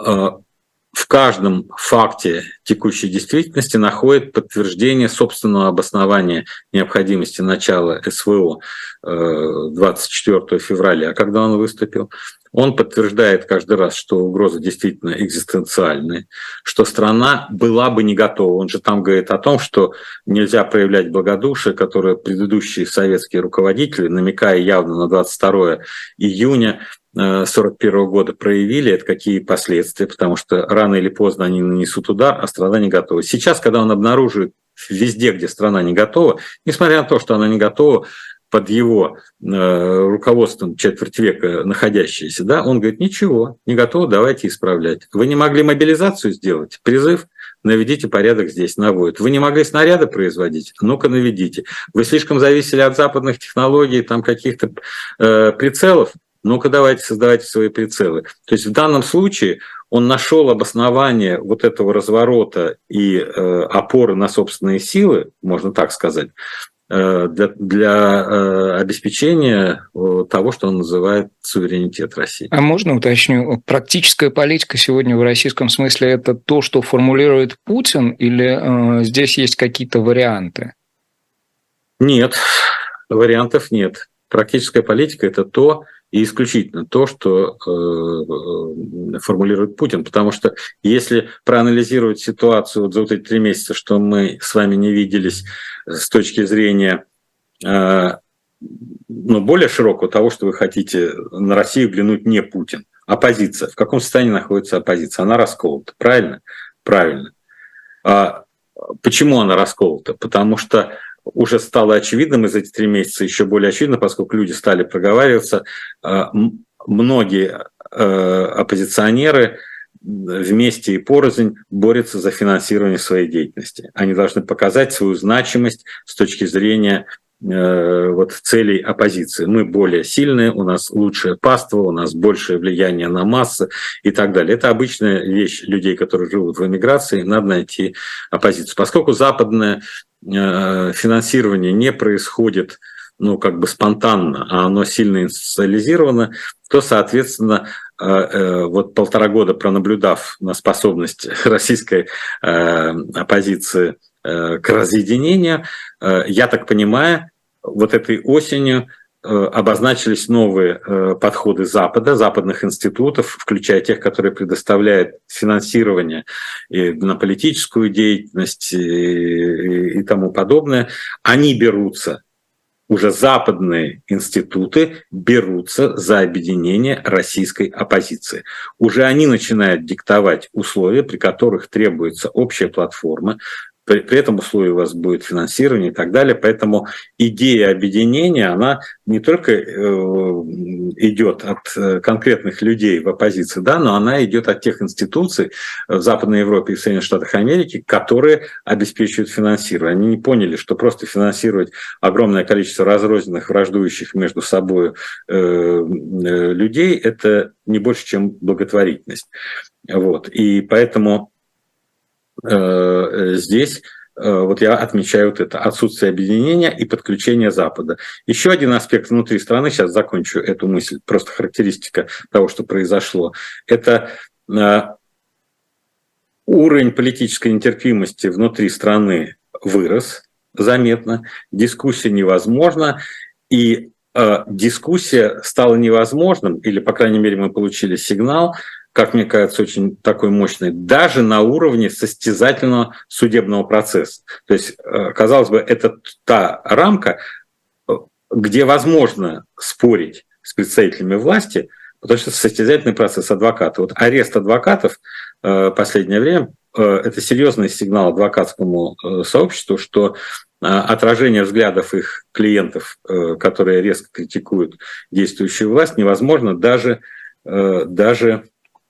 в каждом факте текущей действительности находит подтверждение собственного обоснования необходимости начала СВО э, двадцать четвёртого февраля. А когда он выступил? Он подтверждает каждый раз, что угроза действительно экзистенциальная, что страна была бы не готова. Он же там говорит о том, что нельзя проявлять благодушие, которое предыдущие советские руководители, намекая явно на двадцать второе июня сорок первого года, проявили. Это какие последствия, потому что рано или поздно они нанесут удар, а страна не готова. Сейчас, когда он обнаруживает везде, где страна не готова, несмотря на то, что она не готова, под его э, руководством четверть века находящиеся, да, он говорит, ничего, не готово, давайте исправлять. Вы не могли мобилизацию сделать? Призыв? Наведите порядок здесь, наводит. Вы не могли снаряды производить? Ну-ка, наведите. Вы слишком зависели от западных технологий, там каких-то э, прицелов? Ну-ка, давайте создавайте свои прицелы. То есть в данном случае он нашел обоснование вот этого разворота и э, опоры на собственные силы, можно так сказать, для, для обеспечения того, что он называет суверенитет России. А можно уточню? Практическая политика сегодня в российском смысле – это то, что формулирует Путин, или э, здесь есть какие-то варианты? Нет, вариантов нет. Практическая политика – это то, и исключительно то, что э, формулирует Путин. Потому что если проанализировать ситуацию вот за вот эти три месяца, что мы с вами не виделись с точки зрения э, ну, более широкого того, что вы хотите на Россию взглянуть не Путин, оппозиция. В каком состоянии находится оппозиция? Она расколота, правильно? Правильно. А почему она расколота? Потому что уже стало очевидным из этих три месяца, еще более очевидно, поскольку люди стали проговариваться, многие оппозиционеры вместе и порознь борются за финансирование своей деятельности. Они должны показать свою значимость с точки зрения вот, целей оппозиции. Мы более сильные, у нас лучшее паство, у нас большее влияние на массы и так далее. Это обычная вещь людей, которые живут в эмиграции, надо найти оппозицию. Поскольку западное финансирование не происходит ну, как бы спонтанно, а оно сильно институциализировано, то, соответственно, вот полтора года пронаблюдав на способность российской оппозиции к разъединению, я так понимаю, вот этой осенью обозначились новые подходы Запада, западных институтов, включая тех, которые предоставляют финансирование и на политическую деятельность и тому подобное. Они берутся уже западные институты берутся за объединение российской оппозиции. Уже они начинают диктовать условия, при которых требуется общая платформа, при, при этом условии у вас будет финансирование и так далее. Поэтому идея объединения, она не только э, идет от конкретных людей в оппозиции, да, но она идет от тех институций в Западной Европе и в Соединенных Штатах Америки, которые обеспечивают финансирование. Они не поняли, что просто финансировать огромное количество разрозненных, враждующих между собой э, э, людей – это не больше, чем благотворительность. Вот. И поэтому здесь вот я отмечаю вот это отсутствие объединения и подключения Запада. Еще один аспект внутри страны, сейчас закончу эту мысль, просто характеристика того, что произошло, это уровень политической нетерпимости внутри страны вырос заметно, дискуссия невозможна, и дискуссия стала невозможным, или, по крайней мере, мы получили сигнал, как мне кажется, очень такой мощный, даже на уровне состязательного судебного процесса. То есть, казалось бы, это та рамка, где возможно спорить с представителями власти, потому что состязательный процесс адвоката. Вот арест адвокатов в последнее время – это серьезный сигнал адвокатскому сообществу, что отражение взглядов их клиентов, которые резко критикуют действующую власть, невозможно даже, даже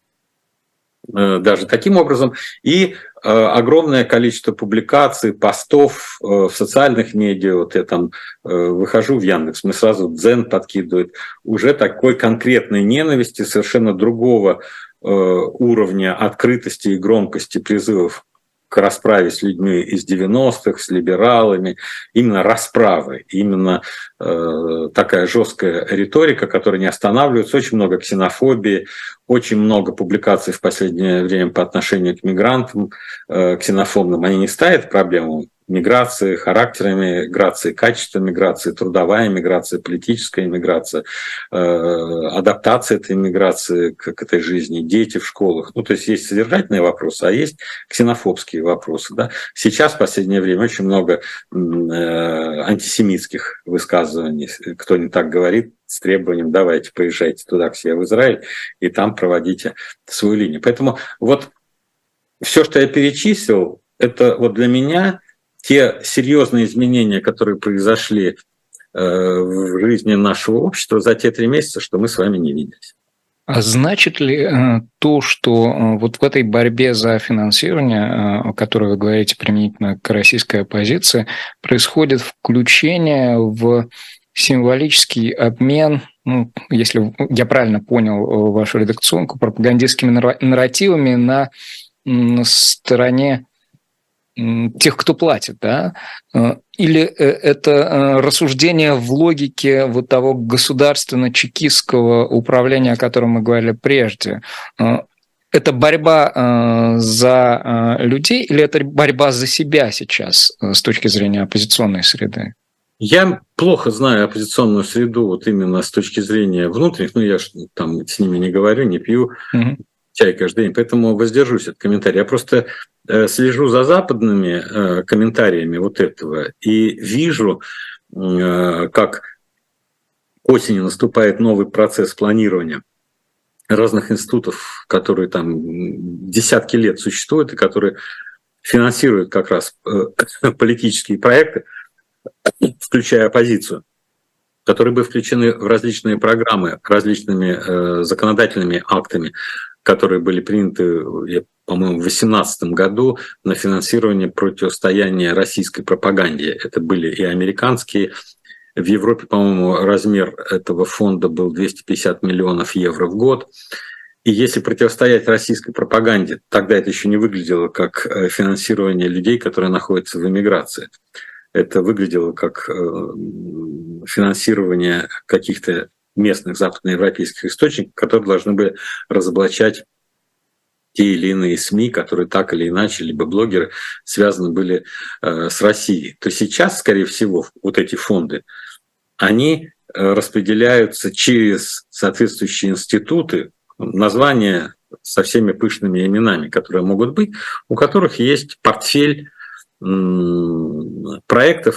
даже таким образом, и э, огромное количество публикаций, постов э, в социальных медиа, вот я там э, выхожу в Яндекс, мне сразу Дзен подкидывает, уже такой конкретной ненависти, совершенно другого э, уровня открытости и громкости призывов к расправе с людьми из девяностых, с либералами, именно расправы, именно э, такая жесткая риторика, которая не останавливается, очень много ксенофобии, очень много публикаций в последнее время по отношению к мигрантам, э, ксенофобным. Они не ставят проблему миграции, характера миграции, качества миграции, трудовая миграция, политическая миграция, э, адаптация этой миграции к, к этой жизни, дети в школах. Ну, то есть есть содержательные вопросы, а есть ксенофобские вопросы. Да? Сейчас в последнее время очень много э, антисемитских высказываний. Кто не так говорит, с требованием: давайте поезжайте туда, к себе в Израиль, и там проводите свою линию. Поэтому вот все, что я перечислил, это вот для меня те серьезные изменения, которые произошли в жизни нашего общества за те три месяца, что мы с вами не виделись. А значит ли то, что вот в этой борьбе за финансирование, о которой вы говорите применительно к российской оппозиции, происходит включение в символический обмен, ну, если я правильно понял вашу редакционку, пропагандистскими нарративами на стороне тех, кто платит, да? Или это рассуждение в логике вот того государственно-чекистского управления, о котором мы говорили прежде? Это борьба за людей или это борьба за себя сейчас с точки зрения оппозиционной среды? Я плохо знаю оппозиционную среду вот именно с точки зрения внутренних, ну я ж там с ними не говорю, не пью mm-hmm. чай каждый день, поэтому воздержусь от комментариев. Я просто э, слежу за западными э, комментариями вот этого и вижу, э, как к осени наступает новый процесс планирования разных институтов, которые там десятки лет существуют и которые финансируют как раз э, политические проекты, включая оппозицию, которые бы включены в различные программы, различными э, законодательными актами, которые были приняты, по-моему, в две тысячи восемнадцатом году на финансирование противостояния российской пропаганде. Это были и американские. В Европе, по-моему, размер этого фонда был двести пятьдесят миллионов евро в год. И если противостоять российской пропаганде, тогда это еще не выглядело как финансирование людей, которые находятся в эмиграции. Это выглядело как финансирование каких-то местных западноевропейских источников, которые должны были разоблачать те или иные СМИ, которые так или иначе, либо блогеры, связаны были с Россией. То сейчас, скорее всего, вот эти фонды, они распределяются через соответствующие институты, названия со всеми пышными именами, которые могут быть, у которых есть портфель проектов,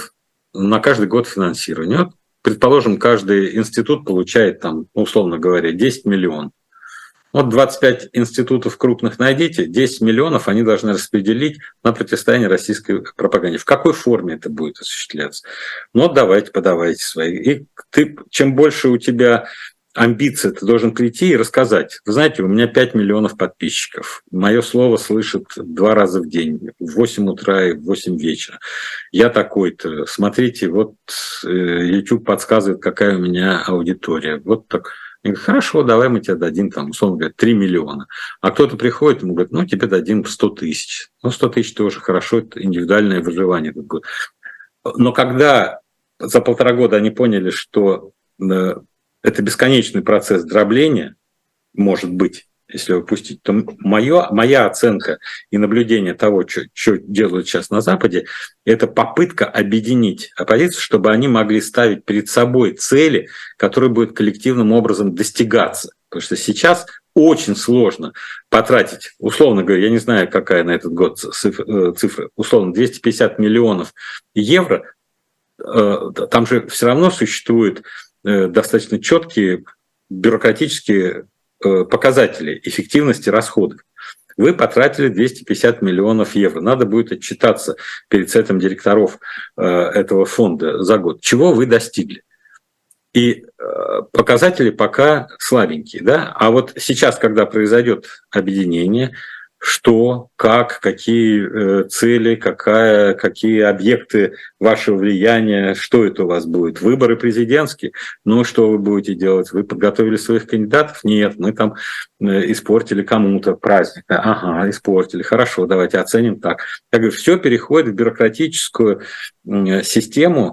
на каждый год финансирование. Вот, предположим, каждый институт получает, там, условно говоря, десять миллионов. Вот двадцать пять институтов крупных найдите, десять миллионов они должны распределить на противостояние российской пропаганде. В какой форме это будет осуществляться? Ну вот давайте, подавайте свои. И ты, чем больше у тебя амбиций, ты должен прийти и рассказать. Вы знаете, у меня пять миллионов подписчиков. Мое слово слышат два раза в день, в восемь утра и в восемь вечера. Я такой-то. Смотрите, вот YouTube подсказывает, какая у меня аудитория. Вот так. Я говорю, хорошо, давай мы тебе дадим, там, условно говоря, три миллиона. А кто-то приходит, ему говорит, ну, тебе дадим сто тысяч. Ну, сто тысяч тоже хорошо, это индивидуальное выживание. Но когда за полтора года они поняли, что это бесконечный процесс дробления, может быть, если выпустить, то моё, моя оценка и наблюдение того, что, что делают сейчас на Западе, это попытка объединить оппозицию, чтобы они могли ставить перед собой цели, которые будут коллективным образом достигаться. Потому что сейчас очень сложно потратить, условно говоря, я не знаю, какая на этот год цифра, условно двести пятьдесят миллионов евро, там же все равно существуют достаточно четкие бюрократические показатели эффективности расходов. Вы потратили двести пятьдесят миллионов евро. Надо будет отчитаться перед сетом директоров этого фонда за год. Чего вы достигли? И показатели пока слабенькие. Да? А вот сейчас, когда произойдет объединение, что, как, какие цели, какая, какие объекты вашего влияния, что это у вас будет? Выборы президентские? Ну, что вы будете делать? Вы подготовили своих кандидатов? Нет, мы там испортили кому-то праздник. Ага, испортили. Хорошо, давайте оценим так. Я говорю, все переходит в бюрократическую систему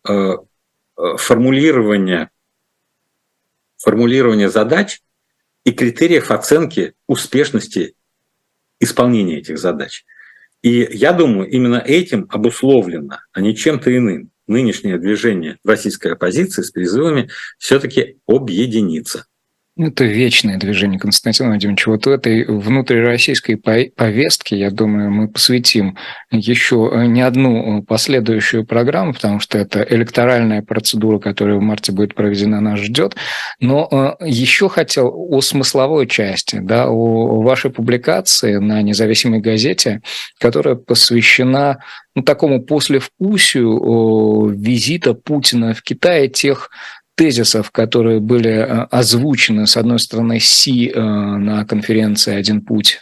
формулирования, формулирования задач и критериев оценки успешности исполнения этих задач. И я думаю, именно этим обусловлено, а не чем-то иным, нынешнее движение российской оппозиции с призывами все-таки объединиться. Это вечное движение, Константин Владимирович. Вот в этой внутрироссийской повестке, я думаю, мы посвятим еще не одну последующую программу, потому что это электоральная процедура, которая в марте будет проведена, нас ждет. Но еще хотел о смысловой части, да, о вашей публикации на независимой газете, которая посвящена ну, такому послевкусию визита Путина в Китай, тех тезисов, которые были озвучены, с одной стороны, Си на конференции «Один путь»,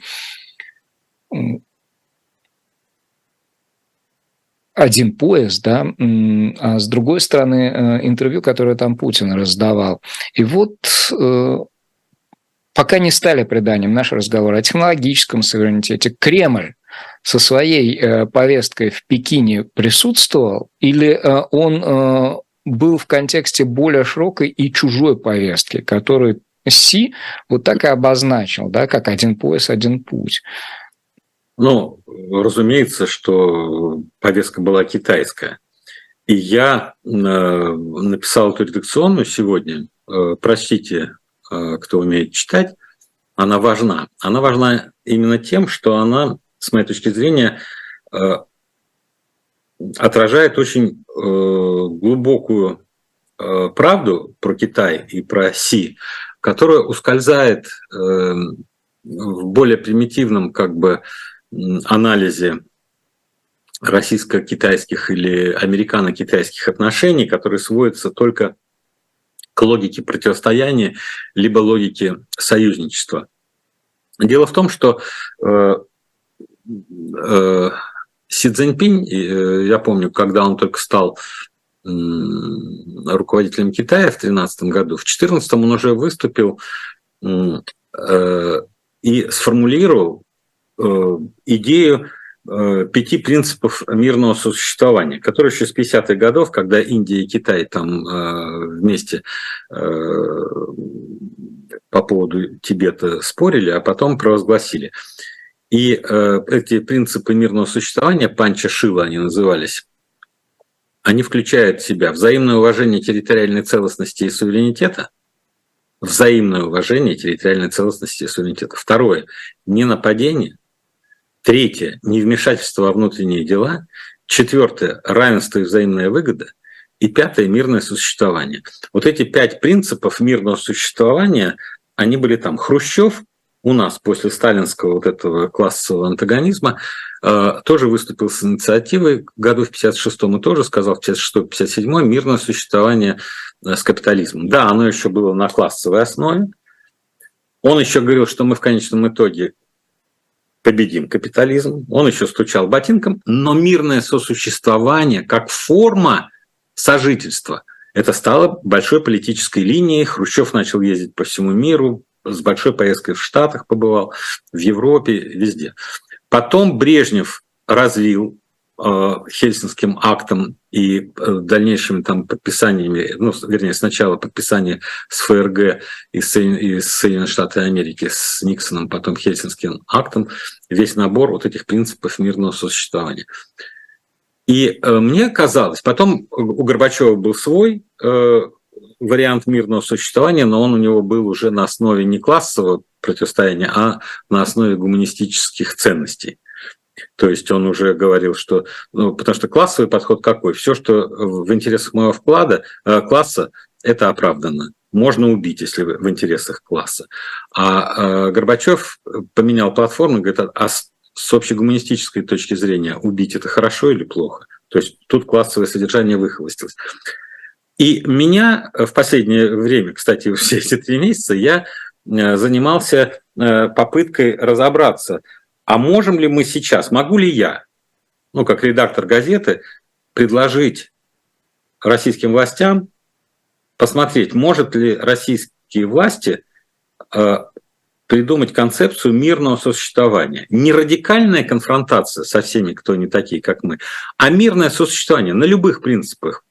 «Один поезд», да, а с другой стороны, интервью, которое там Путин раздавал. И вот пока не стали преданием наш разговор о технологическом суверенитете, Кремль со своей повесткой в Пекине присутствовал, или он был в контексте более широкой и чужой повестки, которую Си вот так и обозначил, да, как «один пояс, один путь». Ну, разумеется, что повестка была китайская. И я написал эту редакционную сегодня. Прочтите, кто умеет читать. Она важна. Она важна именно тем, что она, с моей точки зрения, отражает очень э, глубокую э, правду про Китай и про Си, которая ускользает э, в более примитивном как бы анализе российско-китайских или американо-китайских отношений, которые сводятся только к логике противостояния либо логике союзничества. Дело в том, что э, э, Си Цзиньпинь, я помню, когда он только стал руководителем Китая в две тысячи тринадцатом году, в две тысячи четырнадцатом он уже выступил и сформулировал идею пяти принципов мирного сосуществования, которые еще с пятидесятых годов, когда Индия и Китай там вместе по поводу Тибета спорили, а потом провозгласили. И э, эти принципы мирного существования, панча-шила они назывались, они включают в себя взаимное уважение территориальной целостности и суверенитета, взаимное уважение территориальной целостности и суверенитета. Второе – ненападение. Третье – невмешательство во внутренние дела. Четвертое – равенство и взаимная выгода. И пятое – мирное сосуществование. Вот эти пять принципов мирного существования, они были там. Хрущев у нас после сталинского вот этого классового антагонизма э, тоже выступил с инициативой году в пятьдесят шестом и тоже сказал в пятьдесят шестом — пятьдесят седьмом мирное существование э, с капитализмом. Да, оно еще было на классовой основе. Он еще говорил, что мы в конечном итоге победим капитализм. Он еще стучал ботинком, но мирное сосуществование как форма сожительства – это стало большой политической линией. Хрущев начал ездить по всему миру, с большой поездкой в Штатах побывал, в Европе, везде. Потом Брежнев развил э, Хельсинским актом и э, дальнейшими там подписаниями, ну, вернее, сначала подписание с ФРГ и с, и с Соединенных Штатов Америки с Никсоном, потом Хельсинским актом, весь набор вот этих принципов мирного сосуществования. И э, мне казалось, потом у Горбачева был свой э, вариант мирного существования, но он у него был уже на основе не классового противостояния, а на основе гуманистических ценностей. То есть он уже говорил, что... Ну, потому что классовый подход какой? Все, что в интересах моего вклада, э, класса, это оправдано. Можно убить, если в интересах класса. А э, Горбачев поменял платформу и говорит, а с общегуманистической точки зрения убить это хорошо или плохо? То есть тут классовое содержание выхолостилось. И меня в последнее время, кстати, все эти три месяца, я занимался попыткой разобраться, а можем ли мы сейчас, могу ли я, ну, как редактор газеты, предложить российским властям посмотреть, может ли российские власти придумать концепцию мирного сосуществования. Не радикальная конфронтация со всеми, кто не такие, как мы, а мирное сосуществование на любых принципах.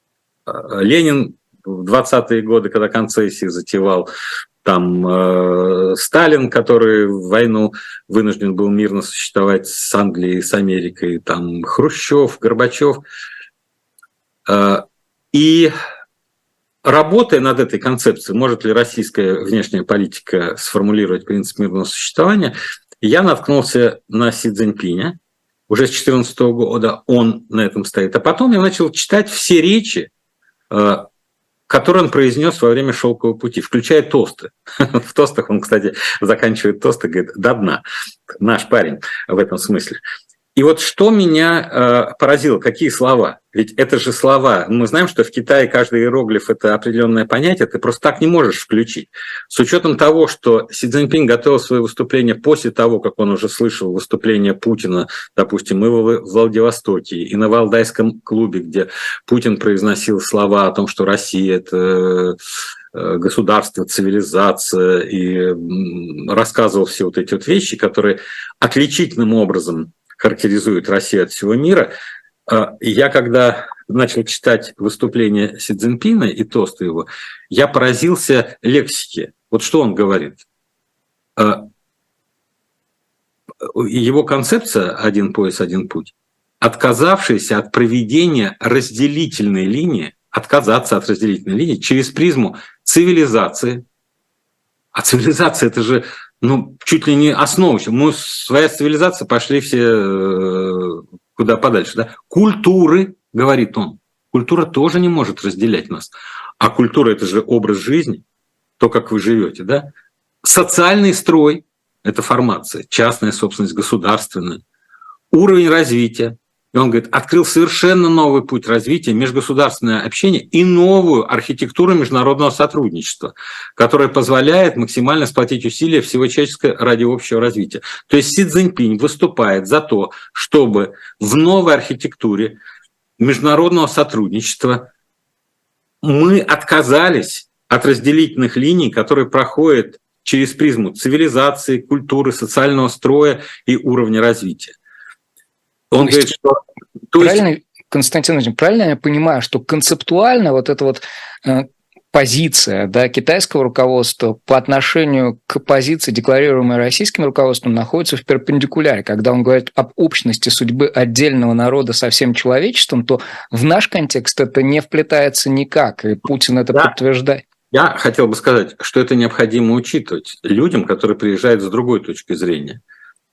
Ленин в двадцатые годы, когда концессии затевал, там э, Сталин, который в войну вынужден был мирно существовать с Англией, с Америкой, там Хрущев, Горбачев. Э, и работая над этой концепцией, может ли российская внешняя политика сформулировать принцип мирного существования, я наткнулся на Си Цзиньпиня. Уже с две тысячи четырнадцатого года он на этом стоит. А потом я начал читать все речи, который он произнес во время «Шелкового пути», включая тосты. В тостах он, кстати, заканчивает тосты, говорит, до дна. Наш парень в этом смысле. И вот что меня э, поразило, какие слова? Ведь это же слова. Мы знаем, что в Китае каждый иероглиф – это определенное понятие, ты просто так не можешь включить. С учетом того, что Си Цзиньпин готовил свое выступление после того, как он уже слышал выступление Путина, допустим, и в Владивостоке, и на Валдайском клубе, где Путин произносил слова о том, что Россия – это государство, цивилизация, и рассказывал все вот эти вот вещи, которые отличительным образом характеризуют Россию от всего мира. Я, когда начал читать выступление Си Цзиньпина и тосты его, я поразился лексике. Вот что он говорит. Его концепция «один пояс, один путь», отказавшаяся от проведения разделительной линии, отказаться от разделительной линии через призму цивилизации. А цивилизация – это же ну, чуть ли не основа. Мы, своя цивилизация, пошли все куда подальше. Да? Культуры, говорит он. Культура тоже не может разделять нас. А культура – это же образ жизни, то, как вы живете. Да? Социальный строй – это формация, частная собственность, государственная. Уровень развития. И он говорит, открыл совершенно новый путь развития, межгосударственное общение и новую архитектуру международного сотрудничества, которая позволяет максимально сплотить усилия всего человеческого ради общего развития. То есть Си Цзиньпин выступает за то, чтобы в новой архитектуре международного сотрудничества мы отказались от разделительных линий, которые проходят через призму цивилизации, культуры, социального строя и уровня развития. Он то говорит, есть, что... Правильно, есть... Константин Ильич, правильно я понимаю, что концептуально вот эта вот э, позиция, да, китайского руководства по отношению к позиции, декларируемой российским руководством, находится в перпендикуляре. Когда он говорит об общности судьбы отдельного народа со всем человечеством, то в наш контекст это не вплетается никак, и Путин это да. подтверждает. Я хотел бы сказать, что это необходимо учитывать людям, которые приезжают с другой точки зрения.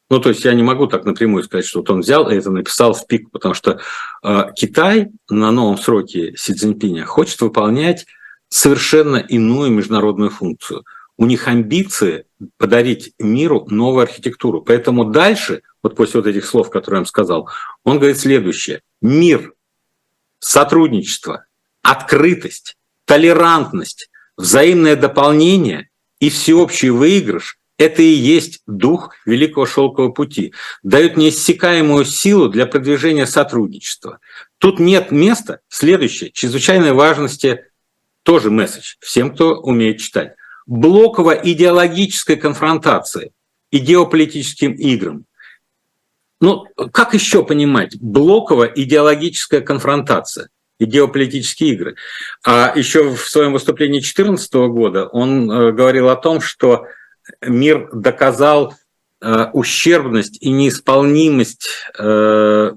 Ну, то есть я не могу так напрямую сказать, что вот он взял и это написал в пик, потому что э, Китай на новом сроке Си Цзиньпиня хочет выполнять совершенно иную международную функцию. У них амбиции подарить миру новую архитектуру. Поэтому дальше, вот после вот этих слов, которые я вам сказал, он говорит следующее. Мир, сотрудничество, открытость, толерантность, взаимное дополнение и всеобщий выигрыш – это и есть дух Великого Шелкового пути. Дает неиссякаемую силу для продвижения сотрудничества. Тут нет места. Следующее. Чрезвычайной важности тоже месседж всем, кто умеет читать. Блоково-идеологической конфронтации и геополитическим играм. Ну, как еще понимать? Блоково-идеологическая конфронтация и геополитические игры. А еще в своем выступлении две тысячи четырнадцатого года он э, говорил о том, что мир доказал э, ущербность и неисполнимость э,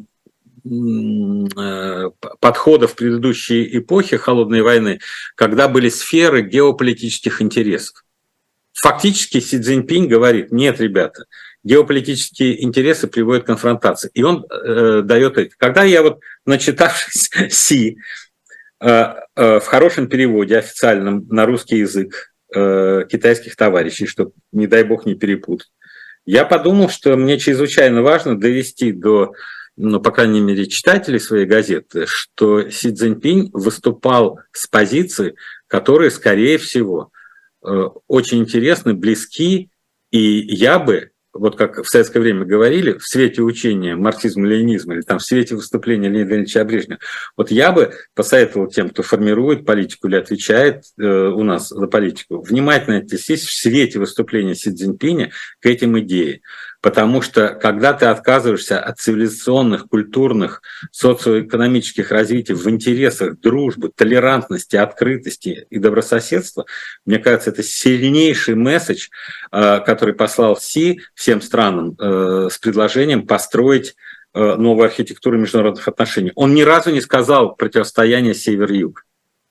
э, подходов предыдущей эпохи Холодной войны, когда были сферы геополитических интересов. Фактически Си Цзиньпинь говорит: нет, ребята, геополитические интересы приводят к конфронтации. И он э, дает это. Когда я вот, начитавшись Си э, э, в хорошем переводе, официальном на русский язык, китайских товарищей, чтобы, не дай бог, не перепутать. Я подумал, что мне чрезвычайно важно довести до, ну, по крайней мере, читателей своей газеты, что Си Цзиньпинь выступал с позиций, которые, скорее всего, очень интересны, близки, и я бы, вот как в советское время говорили, в свете учения марксизма-ленинизма или там в свете выступления Леонида Ильича Брежнева, вот я бы посоветовал тем, кто формирует политику или отвечает э, у нас за политику, внимательно отнестись в свете выступления Си Цзиньпиня к этим идеям. Потому что когда ты отказываешься от цивилизационных, культурных, социоэкономических развитий в интересах дружбы, толерантности, открытости и добрососедства, мне кажется, это сильнейший месседж, который послал Си всем странам с предложением построить новую архитектуру международных отношений. Он ни разу не сказал противостояние север-юг.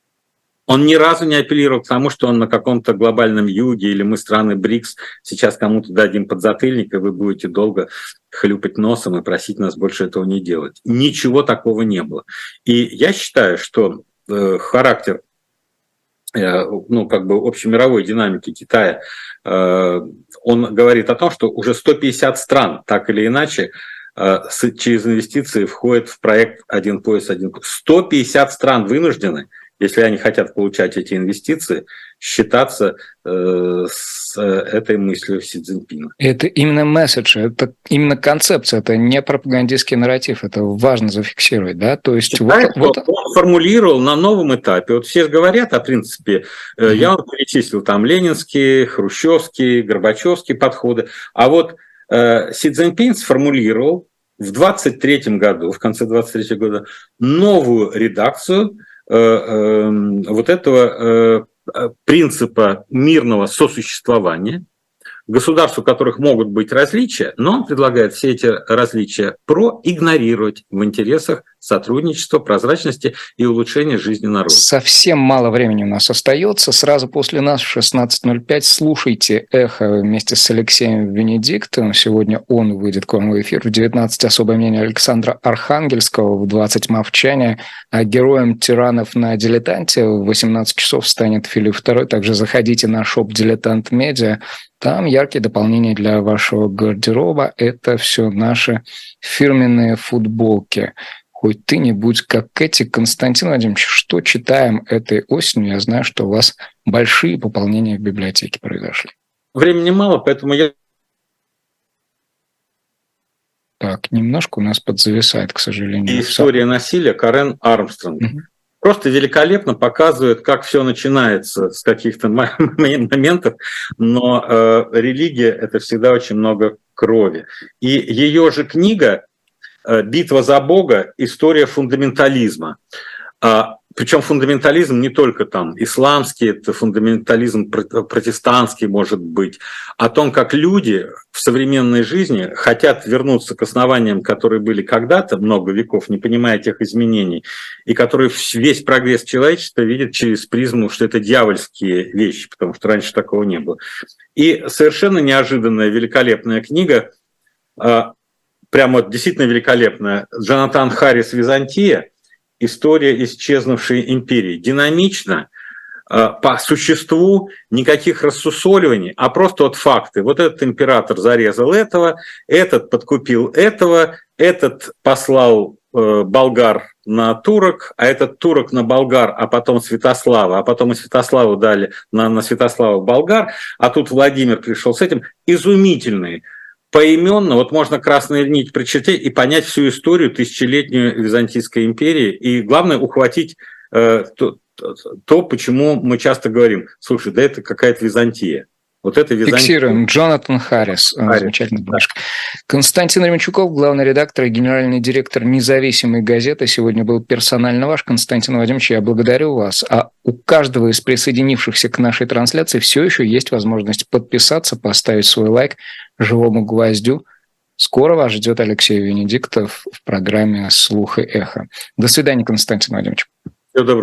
Он ни разу не апеллировал к тому, что он на каком-то глобальном юге или мы страны БРИКС сейчас кому-то дадим подзатыльник, и вы будете долго хлюпать носом и просить нас больше этого не делать. Ничего такого не было. И я считаю, что э, характер э, ну, как бы общемировой динамики Китая, э, он говорит о том, что уже сто пятьдесят стран, так или иначе, э, с, через инвестиции входят в проект «Один пояс, один путь». сто пятьдесят стран вынуждены, если они хотят получать эти инвестиции, считаться э, с этой мыслью Си Цзиньпина. Это именно месседж, это именно концепция, это не пропагандистский нарратив, это важно зафиксировать, да? То есть Считает, вот, вот... он формулировал на новом этапе. Вот все же говорят, о принципе, mm-hmm. я вам перечислил там ленинские, хрущевские, горбачевские подходы, а вот э, Си Цзиньпин сформулировал в двадцать третьем году, в конце двадцать третьего года, новую редакцию вот этого принципа мирного сосуществования, государств, у которых могут быть различия, но он предлагает все эти различия проигнорировать в интересах сотрудничества, прозрачности и улучшения жизни народа. Совсем мало времени у нас остается. Сразу после нас в шестнадцать ноль пять слушайте «Эхо» вместе с Алексеем Венедиктовым. Сегодня он выйдет к вам в эфир. В девятнадцать особое мнение Александра Архангельского, в двадцать молчание. А героем «Тиранов на дилетанте» в восемнадцать часов станет Филипп второй. Также заходите на шоп «Дилетант Медиа». Там яркие дополнения для вашего гардероба. Это все наши фирменные футболки. Хоть ты не будь как эти. Константин Владимирович, что читаем этой осенью? Я знаю, что у вас большие пополнения в библиотеке произошли. Времени мало, поэтому я... Так, немножко у нас подзависает, к сожалению. История насилия Карен Армстронг. Угу. Просто великолепно показывает, как все начинается с каких-то моментов, но э, религия – это всегда очень много крови. И ее же книга «Битва за Бога. История фундаментализма». Причем фундаментализм не только там исламский, это фундаментализм протестантский, может быть, о том, как люди в современной жизни хотят вернуться к основаниям, которые были когда-то, много веков, не понимая тех изменений, и которые весь прогресс человечества видят через призму, что это дьявольские вещи, потому что раньше такого не было. И совершенно неожиданная, великолепная книга, прямо вот действительно великолепная. Джонатан Харрис «Византия. История исчезнувшей империи». Динамично, по существу, никаких рассусоливаний, а просто вот факты. Вот этот император зарезал этого, этот подкупил этого, этот послал болгар на турок, а этот турок на болгар, а потом Святослава, а потом и Святославу дали на, на Святослава болгар, а тут Владимир пришел с этим. Изумительные. Поименно, вот можно красную нить прочитать и понять всю историю тысячелетнюю Византийской империи, и главное ухватить э, то, то, почему мы часто говорим, слушай, да это какая-то Византия. Вот это Византия. Фиксируем. Джонатан Харрис. Харрис. Замечательный книжка. Константин Ремчуков, главный редактор и генеральный директор независимой газеты. Сегодня был персонально ваш. Константин Владимирович, я благодарю вас. А у каждого из присоединившихся к нашей трансляции все еще есть возможность подписаться, поставить свой лайк живому гвоздю. Скоро вас ждет Алексей Венедиктов в программе «Слух и эхо». До свидания, Константин Владимирович. Всего доброго.